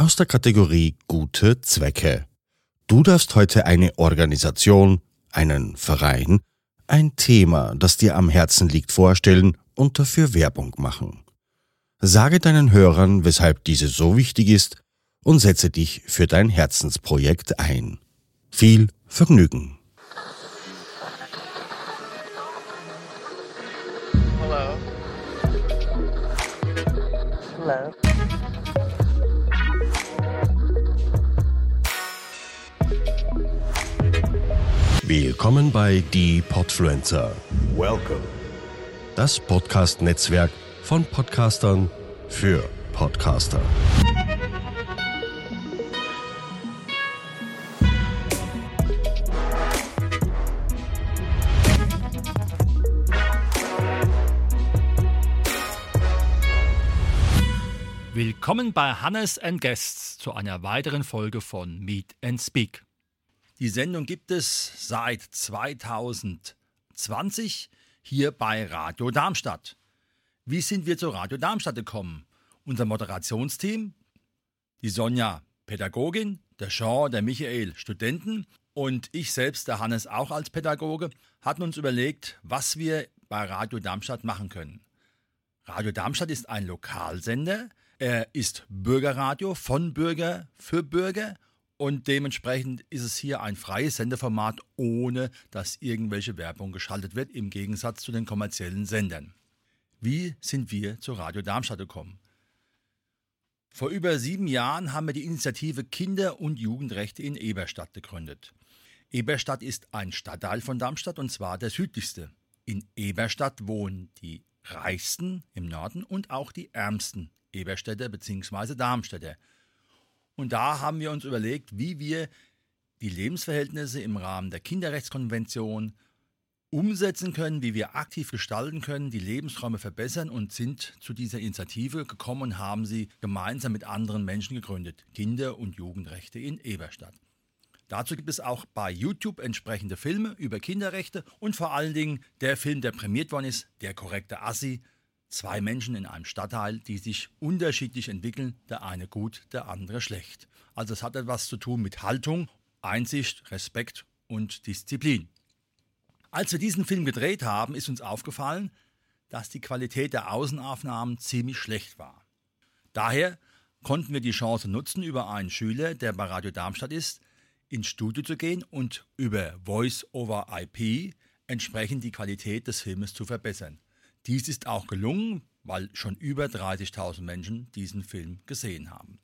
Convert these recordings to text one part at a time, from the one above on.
aus der Kategorie Gute Zwecke. Du darfst heute eine Organisation, einen Verein, ein Thema, das dir am Herzen liegt, vorstellen und dafür Werbung machen. Sage deinen Hörern, weshalb diese so wichtig ist und setze dich für dein Herzensprojekt ein. Viel Vergnügen! Hello. Hello. Willkommen bei Die Podfluencer. Welcome. Das Podcast-Netzwerk von Podcastern für Podcaster. Willkommen bei Hannes & Guests zu einer weiteren Folge von Meet and Speak. Die Sendung gibt es seit 2020 hier bei Radio Darmstadt. Wie sind wir zu Radio Darmstadt gekommen? Unser Moderationsteam, die Sonja, Pädagogin, der Jean, der Michael, Studenten und ich selbst, der Hannes, auch als Pädagoge, hatten uns überlegt, was wir bei Radio Darmstadt machen können. Radio Darmstadt ist ein Lokalsender. Er ist Bürgerradio von Bürger für Bürger und dementsprechend ist es hier ein freies Sendeformat, ohne dass irgendwelche Werbung geschaltet wird, im Gegensatz zu den kommerziellen Sendern. Wie sind wir zu Radio Darmstadt gekommen? Vor über 7 Jahren haben wir die Initiative Kinder- und Jugendrechte in Eberstadt gegründet. Eberstadt ist ein Stadtteil von Darmstadt und zwar der südlichste. In Eberstadt wohnen die Reichsten im Norden und auch die Ärmsten Eberstädter bzw. Darmstädter. Und da haben wir uns überlegt, wie wir die Lebensverhältnisse im Rahmen der Kinderrechtskonvention umsetzen können, wie wir aktiv gestalten können, die Lebensräume verbessern und sind zu dieser Initiative gekommen und haben sie gemeinsam mit anderen Menschen gegründet. Kinder- und Jugendrechte in Eberstadt. Dazu gibt es auch bei YouTube entsprechende Filme über Kinderrechte und vor allen Dingen der Film, der prämiert worden ist, Der korrekte Assi. 2 Menschen in einem Stadtteil, die sich unterschiedlich entwickeln, der eine gut, der andere schlecht. Also es hat etwas zu tun mit Haltung, Einsicht, Respekt und Disziplin. Als wir diesen Film gedreht haben, ist uns aufgefallen, dass die Qualität der Außenaufnahmen ziemlich schlecht war. Daher konnten wir die Chance nutzen, über einen Schüler, der bei Radio Darmstadt ist, ins Studio zu gehen und über Voice-over-IP entsprechend die Qualität des Filmes zu verbessern. Dies ist auch gelungen, weil schon über 30.000 Menschen diesen Film gesehen haben.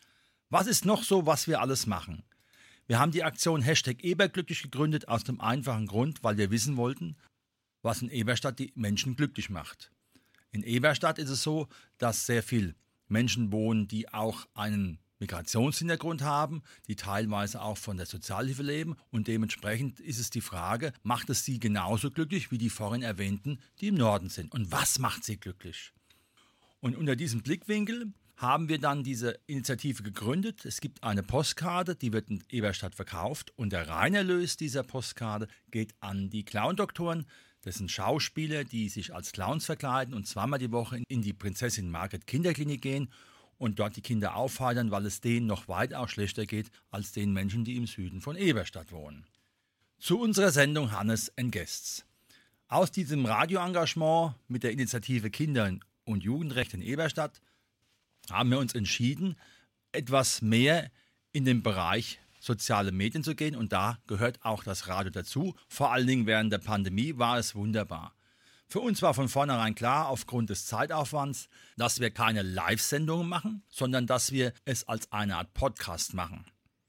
Was ist noch so, was wir alles machen? Wir haben die Aktion #Eberglücklich gegründet aus dem einfachen Grund, weil wir wissen wollten, was in Eberstadt die Menschen glücklich macht. In Eberstadt ist es so, dass sehr viele Menschen wohnen, die auch einen Migrationshintergrund haben, die teilweise auch von der Sozialhilfe leben und dementsprechend ist es die Frage, macht es sie genauso glücklich wie die vorhin erwähnten, die im Norden sind? Und was macht sie glücklich? Und unter diesem Blickwinkel haben wir dann diese Initiative gegründet. Es gibt eine Postkarte, die wird in Eberstadt verkauft und der Reinerlös dieser Postkarte geht an die Clown-Doktoren. Das sind Schauspieler, die sich als Clowns verkleiden und zweimal die Woche in die Prinzessin Margret Kinderklinik gehen und dort die Kinder aufheitern, weil es denen noch weitaus schlechter geht als den Menschen, die im Süden von Eberstadt wohnen. Zu unserer Sendung Hannes & Guests. Aus diesem Radioengagement mit der Initiative Kinder- und Jugendrechte in Eberstadt haben wir uns entschieden, etwas mehr in den Bereich soziale Medien zu gehen und da gehört auch das Radio dazu. Vor allen Dingen während der Pandemie war es wunderbar. Für uns war von vornherein klar, aufgrund des Zeitaufwands, dass wir keine Live-Sendungen machen, sondern dass wir es als eine Art Podcast machen.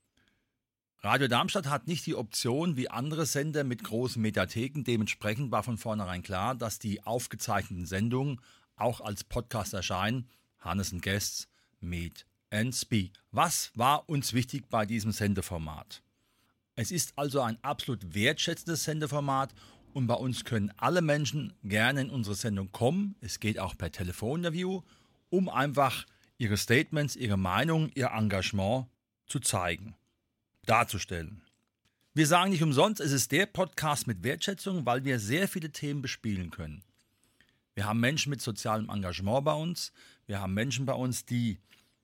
Radio Darmstadt hat nicht die Option wie andere Sender mit großen Mediatheken. Dementsprechend war von vornherein klar, dass die aufgezeichneten Sendungen auch als Podcast erscheinen. Hannes & Guests, Meet and Speak. Was war uns wichtig bei diesem Sendeformat? Es ist also ein absolut wertschätzendes Sendeformat und bei uns können alle Menschen gerne in unsere Sendung kommen. Es geht auch per Telefoninterview, um einfach ihre Statements, ihre Meinung, ihr Engagement zu zeigen, darzustellen. Wir sagen nicht umsonst, es ist der Podcast mit Wertschätzung, weil wir sehr viele Themen bespielen können. Wir haben Menschen mit sozialem Engagement bei uns. Wir haben Menschen bei uns, die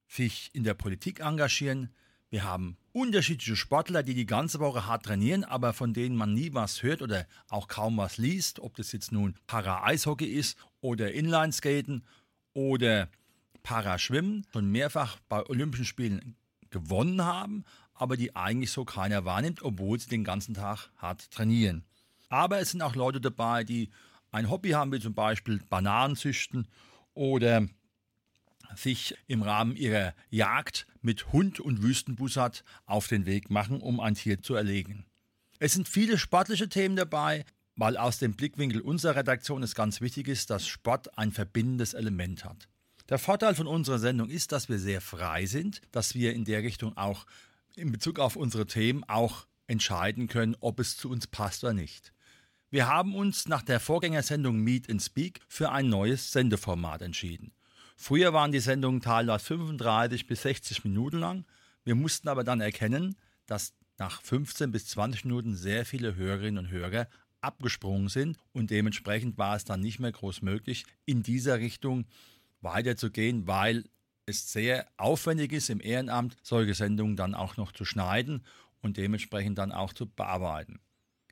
sich in der Politik engagieren. Wir haben unterschiedliche Sportler, die ganze Woche hart trainieren, aber von denen man nie was hört oder auch kaum was liest, ob das jetzt nun Para-Eishockey ist oder Inlineskaten oder Paraschwimmen, schon mehrfach bei Olympischen Spielen gewonnen haben, aber die eigentlich so keiner wahrnimmt, obwohl sie den ganzen Tag hart trainieren. Aber es sind auch Leute dabei, die ein Hobby haben, wie zum Beispiel Bananen züchten oder sich im Rahmen ihrer Jagd mit Hund und Wüstenbussard auf den Weg machen, um ein Tier zu erlegen. Es sind viele sportliche Themen dabei, weil aus dem Blickwinkel unserer Redaktion es ganz wichtig ist, dass Sport ein verbindendes Element hat. Der Vorteil von unserer Sendung ist, dass wir sehr frei sind, dass wir in der Richtung auch in Bezug auf unsere Themen auch entscheiden können, ob es zu uns passt oder nicht. Wir haben uns nach der Vorgängersendung Meet and Speak für ein neues Sendeformat entschieden. Früher waren die Sendungen teilweise 35 bis 60 Minuten lang. Wir mussten aber dann erkennen, dass nach 15 bis 20 Minuten sehr viele Hörerinnen und Hörer abgesprungen sind und dementsprechend war es dann nicht mehr groß möglich, in dieser Richtung weiterzugehen, weil es sehr aufwendig ist, im Ehrenamt solche Sendungen dann auch noch zu schneiden und dementsprechend dann auch zu bearbeiten.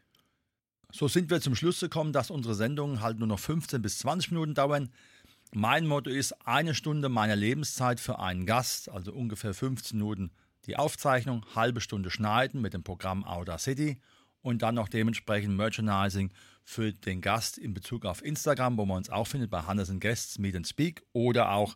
So sind wir zum Schluss gekommen, dass unsere Sendungen halt nur noch 15 bis 20 Minuten dauern. Mein Motto ist 1 Stunde meiner Lebenszeit für einen Gast, also ungefähr 15 Minuten die Aufzeichnung, halbe Stunde schneiden mit dem Programm Audacity und dann noch dementsprechend Merchandising für den Gast in Bezug auf Instagram, wo man uns auch findet bei Hannes & Guests Meet and Speak oder auch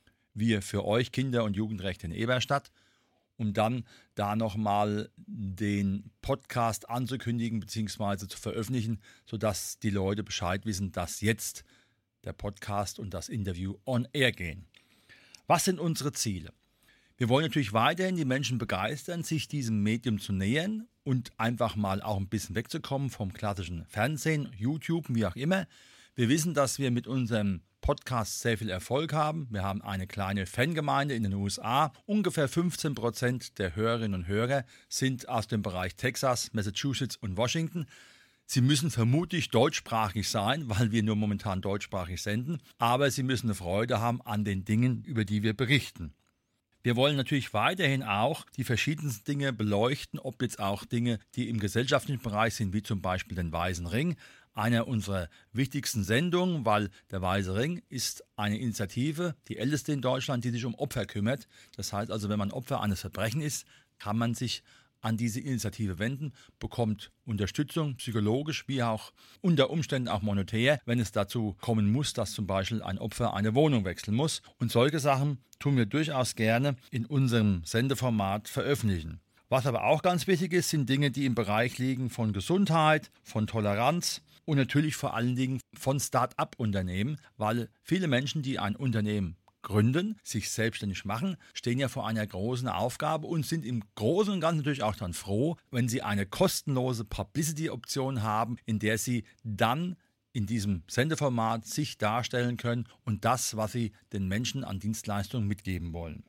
wir für euch Kinder- und Jugendrechte in Eberstadt, um dann da nochmal den Podcast anzukündigen bzw. zu veröffentlichen, sodass die Leute Bescheid wissen, dass jetzt der Podcast und das Interview on air gehen. Was sind unsere Ziele? Wir wollen natürlich weiterhin die Menschen begeistern, sich diesem Medium zu nähern und einfach mal auch ein bisschen wegzukommen vom klassischen Fernsehen, YouTube, wie auch immer. Wir wissen, dass wir mit unserem Podcast sehr viel Erfolg haben. Wir haben eine kleine Fangemeinde in den USA. Ungefähr 15% der Hörerinnen und Hörer sind aus dem Bereich Texas, Massachusetts und Washington. Sie müssen vermutlich deutschsprachig sein, weil wir nur momentan deutschsprachig senden. Aber sie müssen eine Freude haben an den Dingen, über die wir berichten. Wir wollen natürlich weiterhin auch die verschiedensten Dinge beleuchten, ob jetzt auch Dinge, die im gesellschaftlichen Bereich sind, wie zum Beispiel den Weißen Ring. Eine unserer wichtigsten Sendungen, weil der Weiße Ring ist eine Initiative, die älteste in Deutschland, die sich um Opfer kümmert. Das heißt also, wenn man Opfer eines Verbrechens ist, kann man sich an diese Initiative wenden, bekommt Unterstützung, psychologisch wie auch unter Umständen auch monetär, wenn es dazu kommen muss, dass zum Beispiel ein Opfer eine Wohnung wechseln muss. Und solche Sachen tun wir durchaus gerne in unserem Sendeformat veröffentlichen. Was aber auch ganz wichtig ist, sind Dinge, die im Bereich liegen von Gesundheit, von Toleranz und natürlich vor allen Dingen von Start-up-Unternehmen, weil viele Menschen, die ein Unternehmen gründen, sich selbstständig machen, stehen ja vor einer großen Aufgabe und sind im Großen und Ganzen natürlich auch dann froh, wenn sie eine kostenlose Publicity-Option haben, in der sie dann in diesem Sendeformat sich darstellen können und das, was sie den Menschen an Dienstleistungen mitgeben wollen.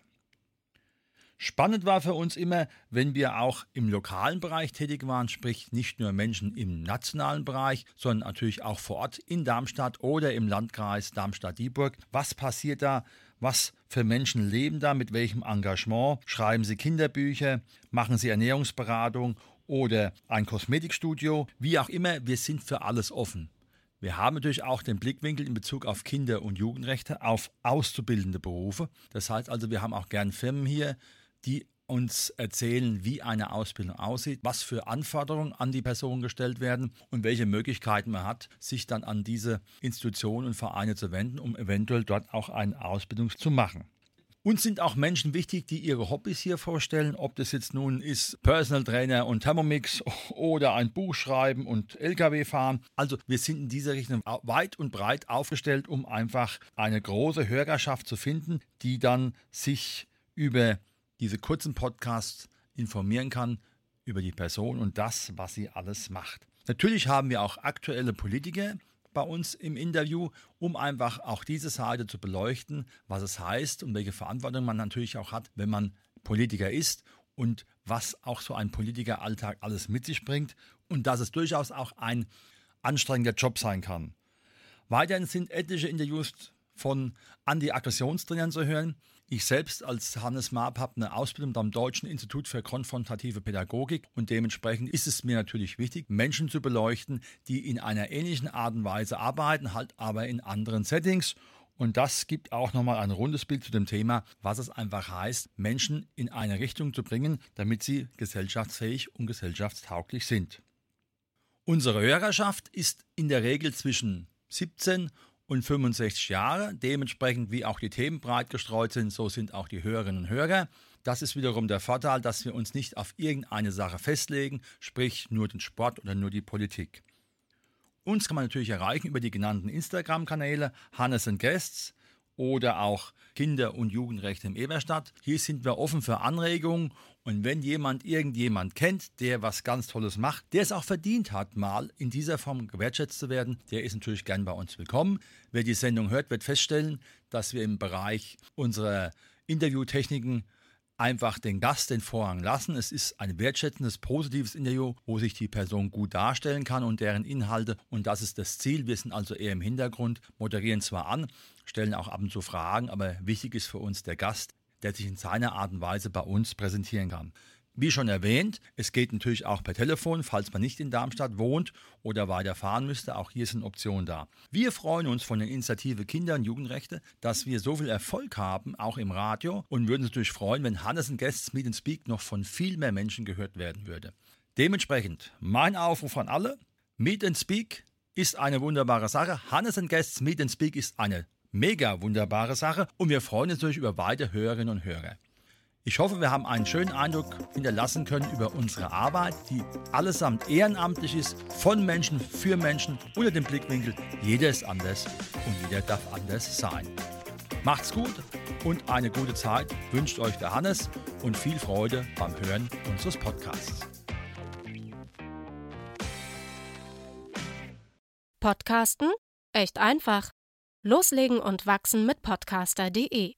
Spannend war für uns immer, wenn wir auch im lokalen Bereich tätig waren, sprich nicht nur Menschen im nationalen Bereich, sondern natürlich auch vor Ort in Darmstadt oder im Landkreis Darmstadt-Dieburg. Was passiert da? Was für Menschen leben da? Mit welchem Engagement? Schreiben sie Kinderbücher? Machen sie Ernährungsberatung oder ein Kosmetikstudio? Wie auch immer, wir sind für alles offen. Wir haben natürlich auch den Blickwinkel in Bezug auf Kinder- und Jugendrechte, auf auszubildende Berufe. Das heißt also, wir haben auch gern Firmen hier, die uns erzählen, wie eine Ausbildung aussieht, was für Anforderungen an die Person gestellt werden und welche Möglichkeiten man hat, sich dann an diese Institutionen und Vereine zu wenden, um eventuell dort auch eine Ausbildung zu machen. Uns sind auch Menschen wichtig, die ihre Hobbys hier vorstellen, ob das jetzt nun ist Personal Trainer und Thermomix oder ein Buch schreiben und LKW fahren. Also wir sind in dieser Richtung weit und breit aufgestellt, um einfach eine große Hörerschaft zu finden, die dann sich über diese kurzen Podcasts informieren kann über die Person und das, was sie alles macht. Natürlich haben wir auch aktuelle Politiker bei uns im Interview, um einfach auch diese Seite zu beleuchten, was es heißt und welche Verantwortung man natürlich auch hat, wenn man Politiker ist und was auch so ein Politikeralltag alles mit sich bringt und dass es durchaus auch ein anstrengender Job sein kann. Weiterhin sind etliche Interviews von Anti-Aggressionstrainern zu hören. Ich selbst als Hannes Maab habe eine Ausbildung beim Deutschen Institut für konfrontative Pädagogik und dementsprechend ist es mir natürlich wichtig, Menschen zu beleuchten, die in einer ähnlichen Art und Weise arbeiten, halt aber in anderen Settings. Und das gibt auch nochmal ein rundes Bild zu dem Thema, was es einfach heißt, Menschen in eine Richtung zu bringen, damit sie gesellschaftsfähig und gesellschaftstauglich sind. Unsere Hörerschaft ist in der Regel zwischen 17 und 65 Jahre, dementsprechend wie auch die Themen breit gestreut sind, so sind auch die Hörerinnen und Hörer. Das ist wiederum der Vorteil, dass wir uns nicht auf irgendeine Sache festlegen, sprich nur den Sport oder nur die Politik. Uns kann man natürlich erreichen über die genannten Instagram-Kanäle Hannes & Guests oder auch Kinder- und Jugendrechte im Eberstadt. Hier sind wir offen für Anregungen und wenn irgendjemand kennt, der was ganz Tolles macht, der es auch verdient hat, mal in dieser Form gewertschätzt zu werden, der ist natürlich gern bei uns willkommen. Wer die Sendung hört, wird feststellen, dass wir im Bereich unserer Interviewtechniken einfach den Gast den Vorrang lassen. Es ist ein wertschätzendes, positives Interview, wo sich die Person gut darstellen kann und deren Inhalte. Und das ist das Ziel. Wir sind also eher im Hintergrund, moderieren zwar an, stellen auch ab und zu Fragen, aber wichtig ist für uns der Gast, der sich in seiner Art und Weise bei uns präsentieren kann. Wie schon erwähnt, es geht natürlich auch per Telefon, falls man nicht in Darmstadt wohnt oder weiterfahren müsste. Auch hier sind Optionen da. Wir freuen uns von der Initiative Kinder- und Jugendrechte, dass wir so viel Erfolg haben, auch im Radio, und würden uns natürlich freuen, wenn Hannes & Guests Meet & Speak noch von viel mehr Menschen gehört werden würde. Dementsprechend mein Aufruf an alle: Meet & Speak ist eine wunderbare Sache. Hannes & Guests Meet & Speak ist eine mega wunderbare Sache und wir freuen uns natürlich über weitere Hörerinnen und Hörer. Ich hoffe, wir haben einen schönen Eindruck hinterlassen können über unsere Arbeit, die allesamt ehrenamtlich ist, von Menschen, für Menschen, unter dem Blickwinkel, jeder ist anders und jeder darf anders sein. Macht's gut und eine gute Zeit wünscht euch der Hannes und viel Freude beim Hören unseres Podcasts. Podcasten? Echt einfach. Loslegen und wachsen mit podcaster.de